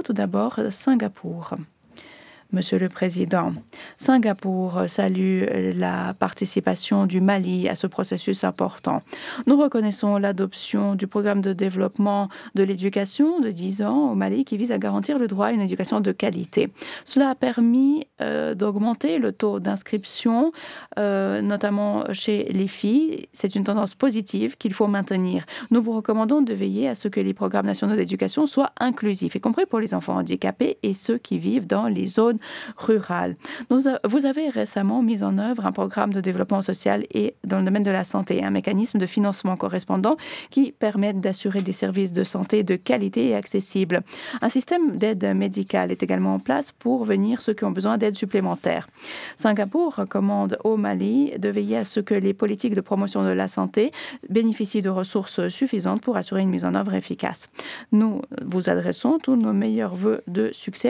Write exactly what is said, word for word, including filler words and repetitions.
Tout d'abord, Singapour. Monsieur le Président, Singapour salue la participation du Mali à ce processus important. Nous reconnaissons l'adoption du programme de développement de l'éducation de dix ans au Mali qui vise à garantir le droit à une éducation de qualité. Cela a permis euh, d'augmenter le taux d'inscription, euh, notamment chez les filles. C'est une tendance positive qu'il faut maintenir. Nous vous recommandons de veiller à ce que les programmes nationaux d'éducation soient inclusifs, y compris pour les enfants handicapés et ceux qui vivent dans les zones rurales. Nous a, vous avez récemment mis en œuvre un programme de développement social et dans le domaine de la santé, un mécanisme de financement correspondant qui permettent d'assurer des services de santé de qualité et accessibles. Un système d'aide médicale est également en place pour venir ceux qui ont besoin d'aide supplémentaire. Singapour recommande au Mali de veiller à ce que les politiques de promotion de la santé bénéficient de ressources suffisantes pour assurer une mise en œuvre efficace. Nous vous adressons tous nos meilleurs vœux de succès